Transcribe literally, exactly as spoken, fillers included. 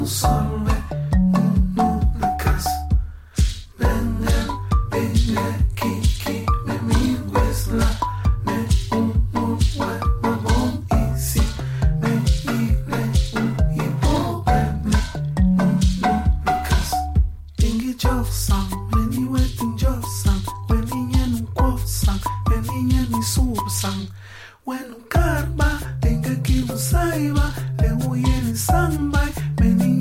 Solve unikas. Bengen bine kiki me mi wesla me un un we me bon isi me ile un ipo me unikas. Ingi jof sang me ni wetin jof sang me ni yen un quof sang me ni yen ni sub sang when karba inga kibu saiba le uyen sang bai